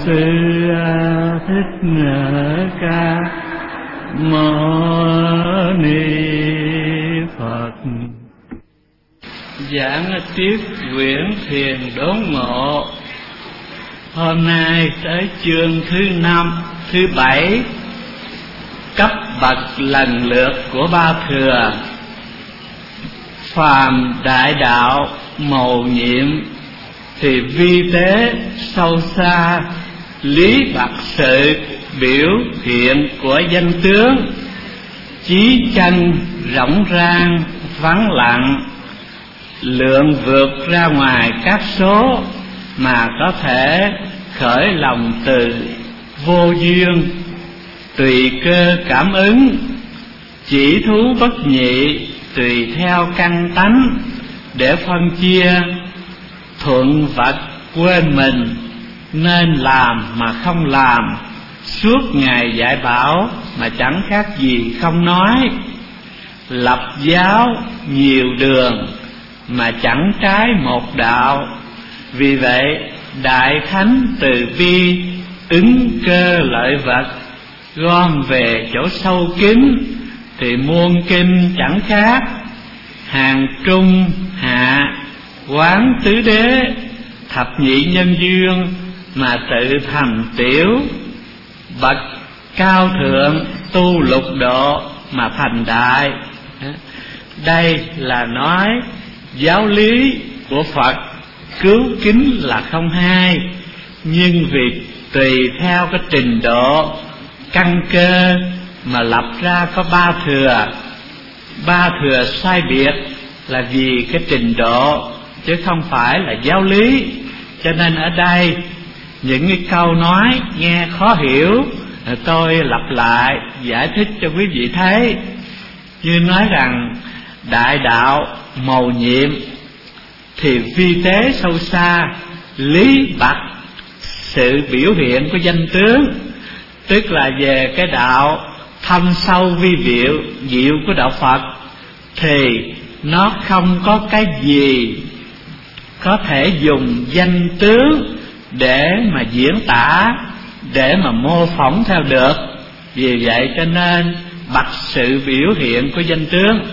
Sư Thích Ca Mâu Ni Phật. Giảng tiếp quyển Thiền Đốn Ngộ. Hôm nay tới chương thứ 7, cấp bậc lần lượt của Ba Thừa. Phàm đại đạo mầu nhiệm thì vi tế sâu xa, lý bậc sự biểu hiện của danh tướng, chí chân rỗng rang vắng lặng, lượng vượt ra ngoài các số mà có thể khởi lòng từ vô duyên, tùy cơ cảm ứng, chỉ thú bất nhị tùy theo căn tánh để phân chia, thuận vật quên mình, nên làm mà không làm, suốt ngày dạy bảo mà chẳng khác gì không nói, lập giáo nhiều đường mà chẳng trái một đạo. Vì vậy đại thánh từ bi ứng cơ lợi vật, gom về chỗ sâu kín thì muôn kinh chẳng khác. Hàng trung hạ quán tứ đế, thập nhị nhân duyên mà tự thành tiểu, bậc cao thượng tu lục độ mà thành đại. Đây là nói giáo lý của Phật cứu kính là không hai, nhưng vì tùy theo cái trình độ căn cơ mà lập ra có ba thừa. Ba thừa sai biệt là vì cái trình độ chứ không phải là giáo lý. Cho nên ở đây những cái câu nói nghe khó hiểu, tôi lặp lại giải thích cho quý vị thấy. Như nói rằng đại đạo mầu nhiệm thì vi tế sâu xa, lý bậc sự biểu hiện của danh tướng, tức là về cái đạo thâm sâu vi diệu của đạo Phật, thì nó không có cái gì có thể dùng danh tướng để mà diễn tả, để mà mô phỏng theo được. Vì vậy cho nên bậc sự biểu hiện của danh tướng,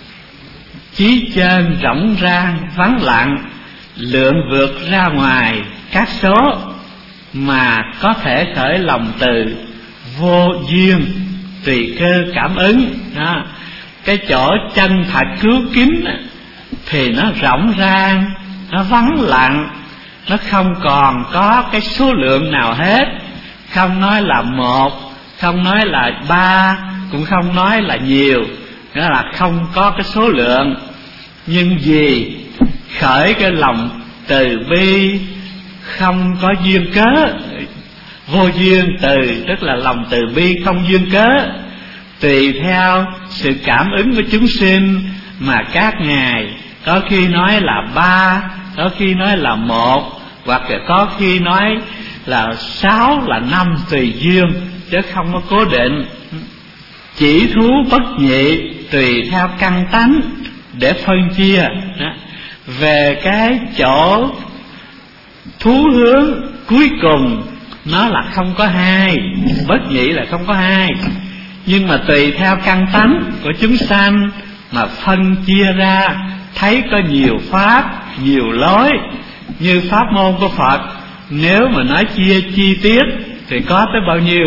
chí trên rỗng rang vắng lặng, lượng vượt ra ngoài các số mà có thể khởi lòng từ vô duyên, tùy cơ cảm ứng. Cái chỗ chân thật cứu kính thì nó rỗng rang, nó vắng lặng, nó không còn có cái số lượng nào hết. Không nói là một, không nói là ba, cũng không nói là nhiều, nghĩa là không có cái số lượng. Nhưng vì khởi cái lòng từ bi không có duyên cớ, vô duyên từ tức là lòng từ bi không duyên cớ, tùy theo sự cảm ứng của chúng sinh mà các ngài có khi nói là ba, có khi nói là một, hoặc là có khi nói là 6, là 5, tùy duyên chứ không có cố định. Chỉ thú bất nhị tùy theo căn tánh để phân chia. Về cái chỗ thú hướng cuối cùng nó là không có hai, bất nhị là không có hai, nhưng mà tùy theo căn tánh của chúng sanh mà phân chia ra, thấy có nhiều pháp, nhiều lối. Như pháp môn của Phật, nếu mà nói chia chi tiết thì có tới bao nhiêu?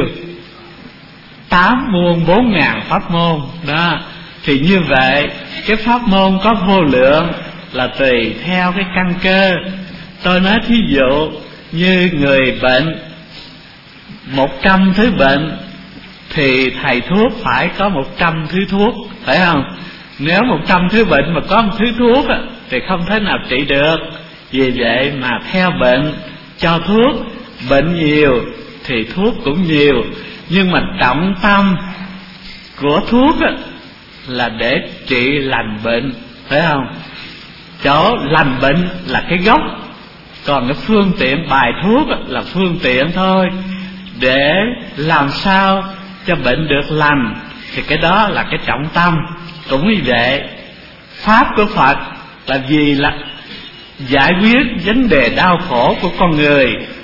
8 muôn 4 ngàn pháp môn đó. Thì như vậy cái pháp môn có vô lượng là tùy theo cái căn cơ. Tôi nói thí dụ như người bệnh 100 thứ bệnh thì thầy thuốc phải có 100 thứ thuốc, phải không? Nếu 100 thứ bệnh mà có một thứ thuốc thì không thể nào trị được. Vì vậy mà theo bệnh cho thuốc, bệnh nhiều thì thuốc cũng nhiều. Nhưng mà trọng tâm của thuốc là để trị lành bệnh, phải không? Chỗ lành bệnh là cái gốc, còn cái phương tiện bài thuốc là phương tiện thôi. Để làm sao cho bệnh được lành thì cái đó là cái trọng tâm. Cũng như vậy, pháp của Phật là gì? Là giải quyết vấn đề đau khổ của con người.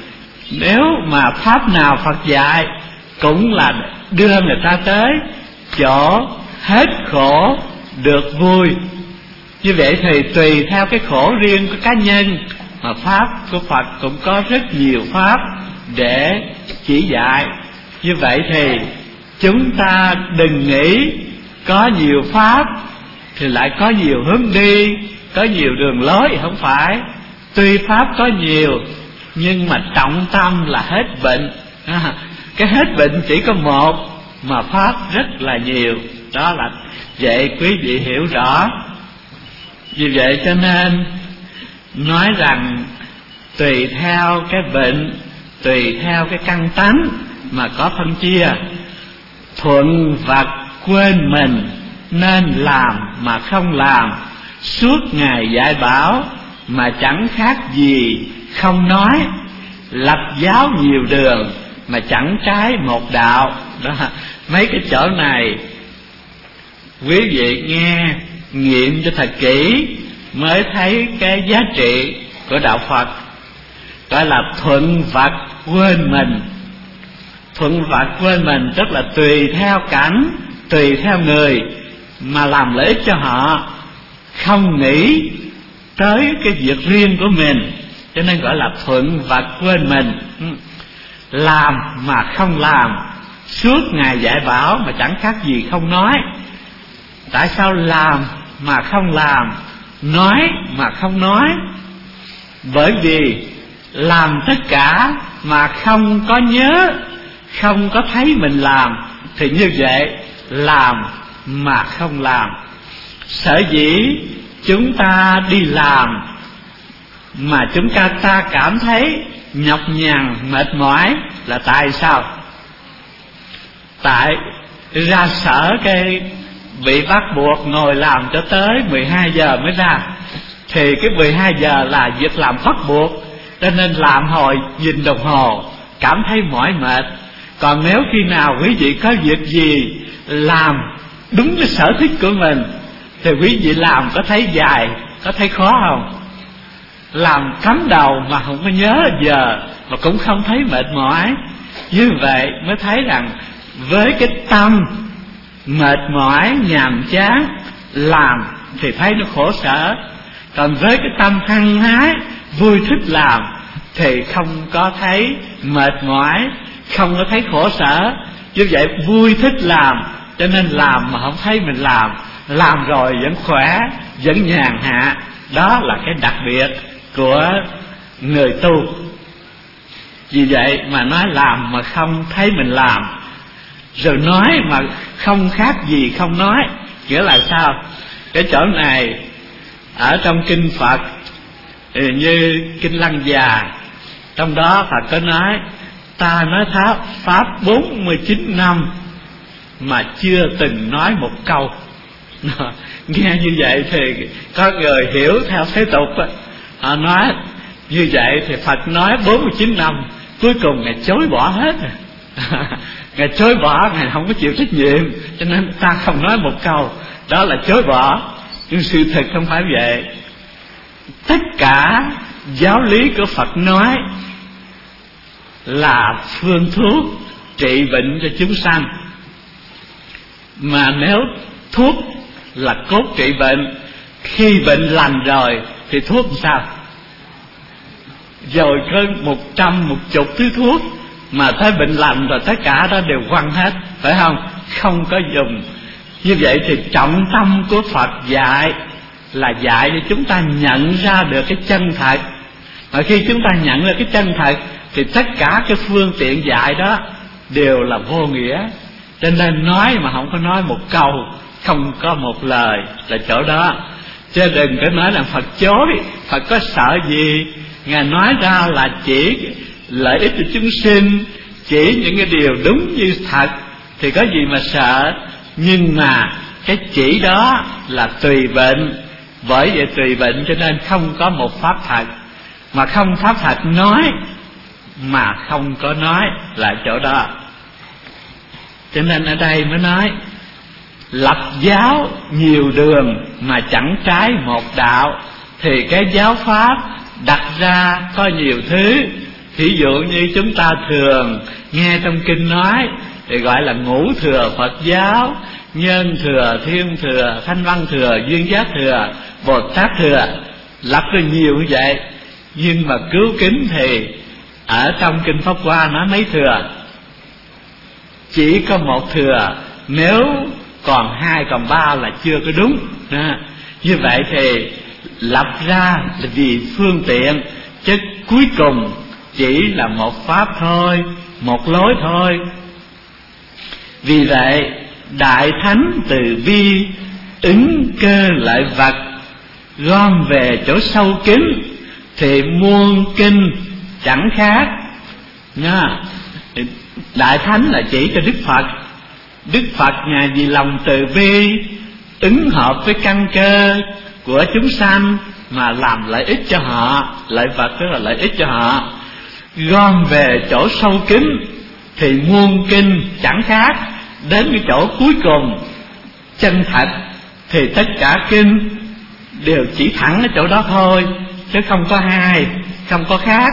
Nếu mà pháp nào Phật dạy cũng là đưa người ta tới chỗ hết khổ được vui. Như vậy thì tùy theo cái khổ riêng của cá nhân mà pháp của Phật cũng có rất nhiều pháp để chỉ dạy. Như vậy thì chúng ta đừng nghĩ có nhiều pháp thì lại có nhiều hướng đi, có nhiều đường lối. Không phải. Tuy pháp có nhiều nhưng mà trọng tâm là hết bệnh. Cái hết bệnh chỉ có một mà pháp rất là nhiều. Đó là vậy, quý vị hiểu rõ. Vì vậy cho nên nói rằng tùy theo cái bệnh, tùy theo cái căn tánh mà có phân chia. Thuận vật quên mình, nên làm mà không làm, suốt ngày dạy bảo mà chẳng khác gì không nói. Lập giáo nhiều đường mà chẳng trái một đạo. Đó, mấy cái chỗ này quý vị nghe nghiệm cho thật kỹ mới thấy cái giá trị của đạo Phật. Gọi là thuận vật quên mình. Thuận vật quên mình tức là tùy theo cảnh, tùy theo người mà làm lợi ích cho họ, không nghĩ tới cái việc riêng của mình, cho nên gọi là thuận vật quên mình. Làm mà không làm, suốt ngày dạy bảo mà chẳng khác gì không nói. Tại sao làm mà không làm, nói mà không nói? Bởi vì làm tất cả mà không có nhớ, không có thấy mình làm, thì như vậy làm mà không làm. Sở dĩ chúng ta đi làm mà chúng ta cảm thấy nhọc nhằn mệt mỏi là tại sao? Tại ra sở cái bị bắt buộc ngồi làm cho tới 12 giờ mới ra. Thì cái 12 giờ là việc làm bắt buộc, cho nên làm hồi nhìn đồng hồ cảm thấy mỏi mệt. Còn nếu khi nào quý vị có việc gì làm đúng cái sở thích của mình thì quý vị làm có thấy dài, có thấy khó không? Làm cắm đầu mà không có nhớ giờ mà cũng không thấy mệt mỏi. Như vậy mới thấy rằng với cái tâm mệt mỏi nhàm chán làm thì thấy nó khổ sở, còn với cái tâm hăng hái vui thích làm thì không có thấy mệt mỏi, không có thấy khổ sở. Như vậy vui thích làm, cho nên làm mà không thấy mình làm rồi vẫn khỏe, vẫn nhàn hạ. Đó là cái đặc biệt của người tu. Vì vậy mà nói làm mà không thấy mình làm, rồi nói mà không khác gì không nói. Nghĩa là sao? Cái chỗ này ở trong kinh Phật như kinh Lăng Già, trong đó Phật có nói ta nói pháp 49 năm mà chưa từng nói một câu. Nghe như vậy thì có người hiểu theo thế tục, họ nói như vậy thì Phật nói 49 năm, cuối cùng Ngài chối bỏ hết. Ngài chối bỏ, Ngài không có chịu trách nhiệm, cho nên ta không nói một câu. Đó là chối bỏ. Nhưng sự thật không phải vậy. Tất cả giáo lý của Phật nói là phương thuốc trị bệnh cho chúng sanh. Mà nếu thuốc là cốt trị bệnh, khi bệnh lành rồi thì thuốc làm sao? Rồi có 110 thứ thuốc, mà thấy bệnh lành rồi tất cả đó đều quăng hết, phải không? Không có dùng. Như vậy thì trọng tâm của Phật dạy là dạy để chúng ta nhận ra được cái chân thật. Mà khi chúng ta nhận ra cái chân thật thì tất cả cái phương tiện dạy đó đều là vô nghĩa. Cho nên nói mà không có nói một câu, không có một lời là chỗ đó. Chứ đừng có nói là Phật chối. Phật có sợ gì? Ngài nói ra là chỉ lợi ích cho chúng sinh, chỉ những cái điều đúng như thật thì có gì mà sợ. Nhưng mà cái chỉ đó là tùy bệnh. Bởi vậy tùy bệnh cho nên không có một pháp thật. Mà không pháp thật nói mà không có nói là chỗ đó. Cho nên ở đây mới nói lập giáo nhiều đường mà chẳng trái một đạo. Thì cái giáo pháp đặt ra có nhiều thứ, Thí dụ như chúng ta thường nghe trong kinh nói thì gọi là ngũ thừa Phật giáo: Nhân thừa, Thiên thừa, Thanh Văn thừa, Duyên Giác thừa, Bồ Tát thừa, lập ra nhiều như vậy. Nhưng mà cứu kính thì ở trong kinh Pháp Hoa nói mấy thừa? Chỉ có một thừa, nếu còn hai còn ba là chưa có đúng. Như vậy thì lập ra là vì phương tiện, chứ cuối cùng chỉ là một pháp thôi, một lối thôi. Vì vậy Đại Thánh từ bi ứng cơ lợi vật, gom về chỗ sâu kín thì muôn kinh chẳng khác nha. Đại Thánh là chỉ cho Đức Phật. Đức Phật Ngài vì lòng từ bi ứng hợp với căn cơ của chúng sanh mà làm lợi ích cho họ. Lợi vật tức là lợi ích cho họ. Gom về chỗ sâu kín thì muôn kinh chẳng khác. Đến cái chỗ cuối cùng chân thật thì tất cả kinh đều chỉ thẳng ở chỗ đó thôi, chứ không có hai, không có khác.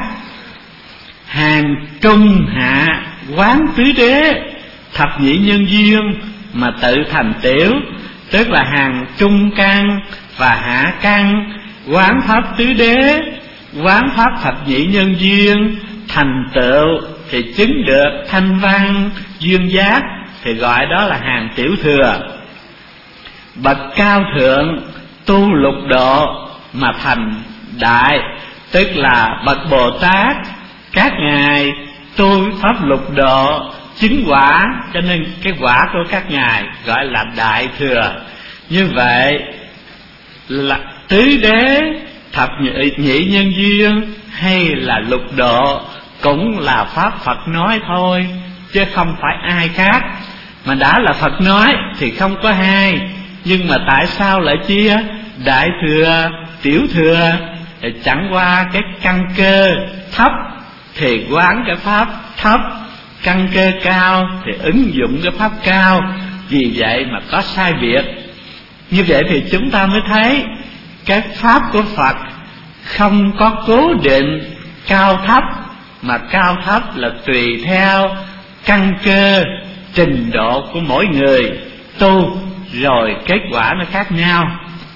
Hàng trung hạ quán tứ đế, thập nhị nhân duyên mà tự thành tiểu, tức là hàng trung căn và hạ căn quán pháp tứ đế, quán pháp thập nhị nhân duyên, thành tựu thì chứng được thanh văn duyên giác, thì gọi đó là hàng tiểu thừa. Bậc cao thượng tu lục độ mà thành đại, tức là bậc Bồ Tát, các ngài tu pháp lục độ chứng quả, cho nên cái quả của các ngài gọi là đại thừa. Như vậy là tứ đế, thập nhị nhân duyên hay là lục độ cũng là pháp Phật nói thôi, chứ không phải ai khác. Mà đã là Phật nói thì không có hai. Nhưng mà tại sao lại chia đại thừa, tiểu thừa? Thì chẳng qua cái căn cơ thấp thì quán cái pháp thấp, căn cơ cao thì ứng dụng cái pháp cao. Vì vậy mà có sai biệt. Như vậy thì chúng ta mới thấy cái pháp của Phật không có cố định cao thấp, mà cao thấp là tùy theo căn cơ, trình độ của mỗi người tu, rồi kết quả nó khác nhau.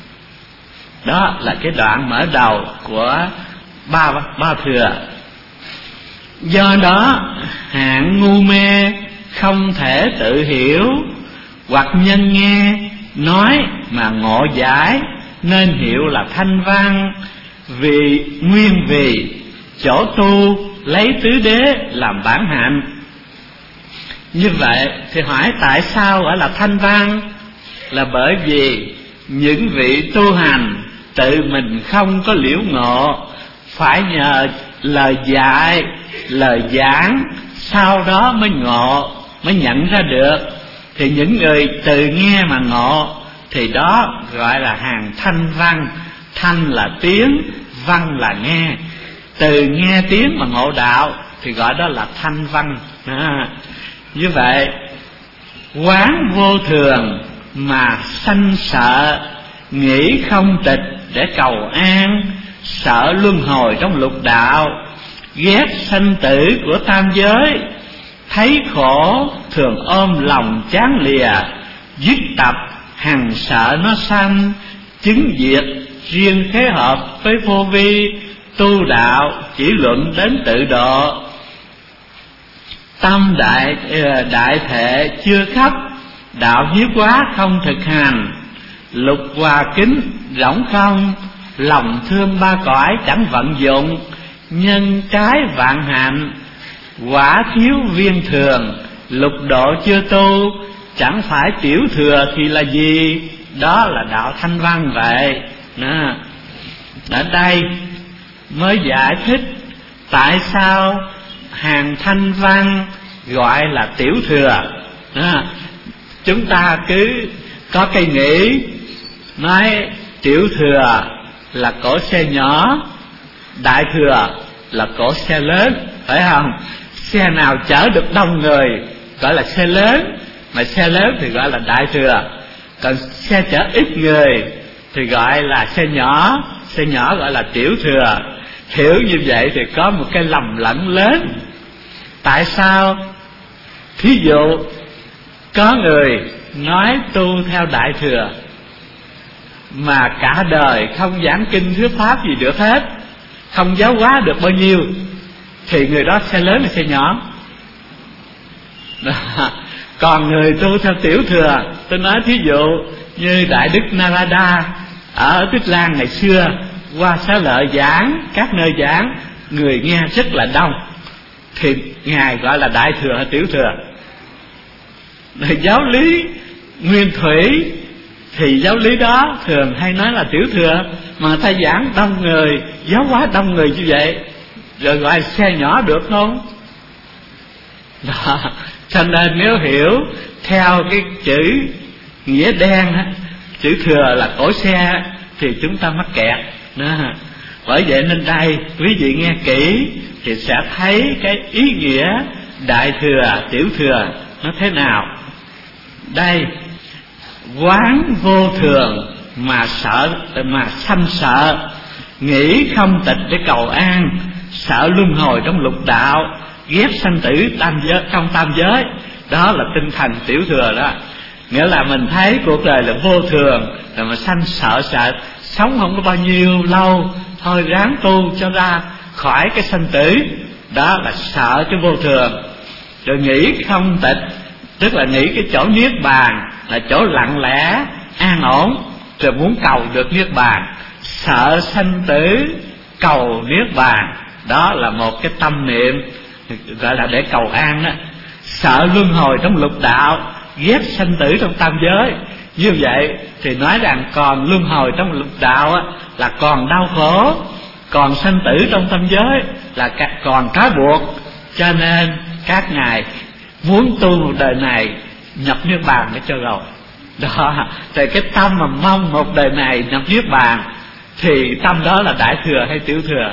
Đó là cái đoạn mở đầu của ba thừa. Do đó hạng ngu mê không thể tự hiểu, hoặc nhân nghe nói mà ngộ giải, nên hiểu là thanh văn. Vì nguyên vì chỗ tu lấy tứ đế làm bản hạnh. Như vậy thì hỏi tại sao gọi là thanh văn? Là bởi vì những vị tu hành tự mình không có liễu ngộ, phải nhờ lời dạy, lời giảng, sau đó mới ngộ, mới nhận ra được. Thì những người từ nghe mà ngộ thì đó gọi là hàng thanh văn. Thanh là tiếng, văn là nghe. Từ nghe tiếng mà ngộ đạo thì gọi đó là thanh văn. Như vậy quán vô thường mà sanh sợ, nghĩ không tịch để cầu an, sợ luân hồi trong lục đạo, ghét sanh tử của tam giới, thấy khổ thường ôm lòng chán lìa, dứt tập hằng sợ nó sanh, chứng diệt riêng thế hợp với vô vi, tu đạo chỉ luận đến tự độ. Tâm đại thể chưa khắp, đạo hiếu quá không thực hành, lục hòa kính rỗng không, lòng thương ba cõi chẳng vận dụng, nhân trái vạn hạnh, quả thiếu viên thường, lục độ chưa tu, chẳng phải tiểu thừa thì là gì? Đó là đạo thanh văn vậy. Ở đây mới giải thích tại sao hàng thanh văn gọi là tiểu thừa. Chúng ta cứ có cái nghĩ nói tiểu thừa là cỗ xe nhỏ, đại thừa là cỗ xe lớn, phải không? Xe nào chở được đông người gọi là xe lớn, mà xe lớn thì gọi là đại thừa. Còn xe chở ít người thì gọi là xe nhỏ, xe nhỏ gọi là tiểu thừa. Hiểu như vậy thì có một cái lầm lẫn lớn. Tại sao? Thí dụ có người nói tu theo Đại Thừa mà cả đời không giảng kinh thuyết pháp gì được hết, không giáo hóa được bao nhiêu, thì người đó xe lớn hay xe nhỏ? Còn người tu theo Tiểu Thừa, tôi nói thí dụ như Đại Đức Narada ở Tích Lan ngày xưa, qua Xá Lợi giảng, các nơi giảng, người nghe rất là đông, thì Ngài gọi là Đại Thừa hay Tiểu Thừa. Rồi giáo lý Nguyên Thủy thì giáo lý đó thường hay nói là Tiểu Thừa, mà người ta giảng đông người, giáo hóa đông người như vậy, rồi gọi xe nhỏ được không? Đó. Cho nên nếu hiểu theo cái chữ nghĩa đen, chữ thừa là cổ xe, thì chúng ta mắc kẹt đó. Bởi vậy nên đây quý vị nghe kỹ thì sẽ thấy cái ý nghĩa Đại Thừa, Tiểu Thừa nó thế nào. Đây, quán vô thường mà sanh sợ, nghĩ không tịch để cầu an, sợ luân hồi trong lục đạo, ghét sanh tử trong tam giới. Đó là tinh thần Tiểu Thừa đó. Nghĩa là mình thấy cuộc đời là vô thường, rồi mà sanh sợ sống không có bao nhiêu lâu, thôi ráng tu cho ra khỏi cái sanh tử. Đó là sợ cái vô thường. Rồi nghĩ không tịch, tức là nghĩ cái chỗ niết bàn là chỗ lặng lẽ an ổn, rồi muốn cầu được niết bàn. Sợ sanh tử, cầu niết bàn, đó là một cái tâm niệm gọi là để cầu an đó. Sợ luân hồi trong lục đạo, ghét sanh tử trong tam giới. Như vậy thì nói rằng còn luân hồi trong lục đạo là còn đau khổ, còn sanh tử trong tam giới là còn trói buộc. Cho nên các ngài muốn tu một đời này nhập niết bàn để cho rồi. Đó, thì cái tâm mà mong một đời này nhập niết bàn thì tâm đó là Đại Thừa hay Tiểu Thừa?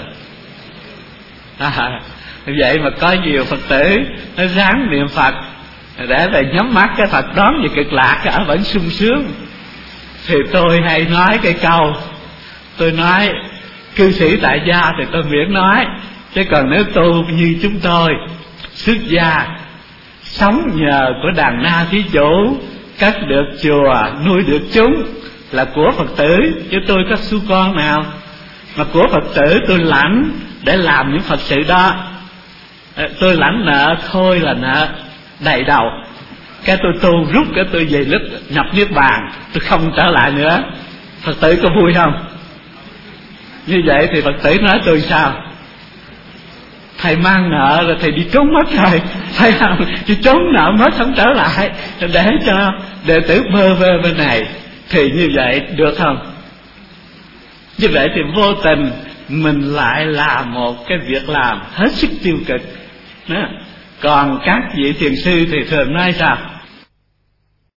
Vậy mà có nhiều Phật tử nó ráng niệm Phật để là nhắm mắt cái Phật đón về cực lạc ở vẫn sung sướng. Thì tôi hay nói cái câu, tôi nói cư sĩ tại gia thì tôi miễn nói, chứ còn nếu tu như chúng tôi xuất gia, sống nhờ của đàn na thí chủ, cất được chùa, nuôi được chúng là của Phật tử, chứ tôi có xu con nào. Mà của Phật tử tôi lãnh để làm những Phật sự đó. Tôi lãnh nợ thôi là nợ đầy đầu. Cái tôi tu rút cái tôi về lúc nhập niết bàn, tôi không trở lại nữa. Phật tử có vui không? Như vậy thì Phật tử nói tôi sao? Thầy mang nợ rồi thầy đi trốn mất rồi, thấy không? Đi trốn nợ mất không trở lại, để cho đệ tử bơ vơ bên này, thì như vậy được không? Như vậy thì vô tình mình lại là một cái việc làm hết sức tiêu cực đó. Còn các vị thiền sư thì thường nói sao?